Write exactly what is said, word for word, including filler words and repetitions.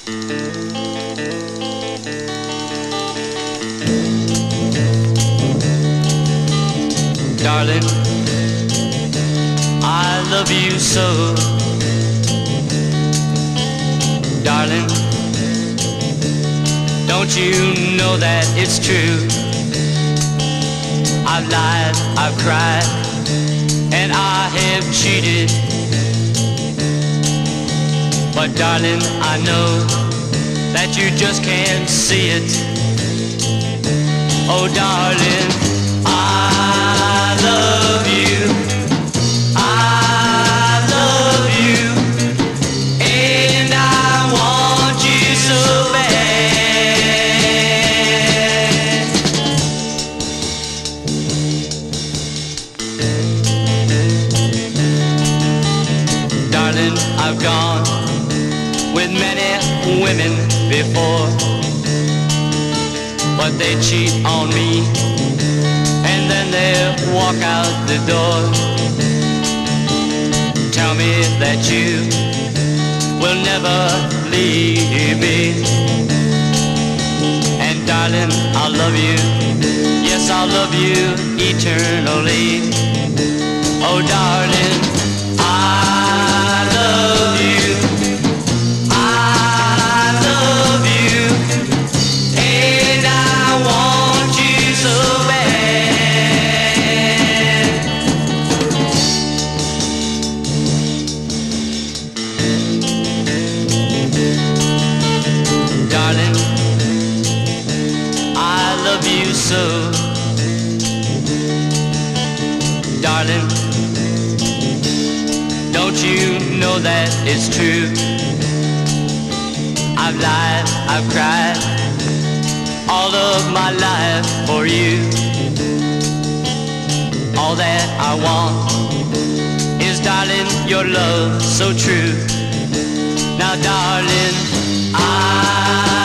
Darling, I love you so. Darling, don't you know that it's true? I've lied, I've cried, and I have cheated. But darling, I know that you just can't see it. Oh darling, I love you, I love you, and I want you so bad. Darling, I've gone with many women before, but they cheat on me and then they walk out the door. Tell me that you will never leave me. And darling, I'll love you, yes, I'll love you eternally. Oh darling, I love you, I love you, and I want you so bad. Darling, I love you so. Darling, don't you know that it's true? I've lied, I've cried all of my life for you. All that I want is, darling, your love so true. Now darling, I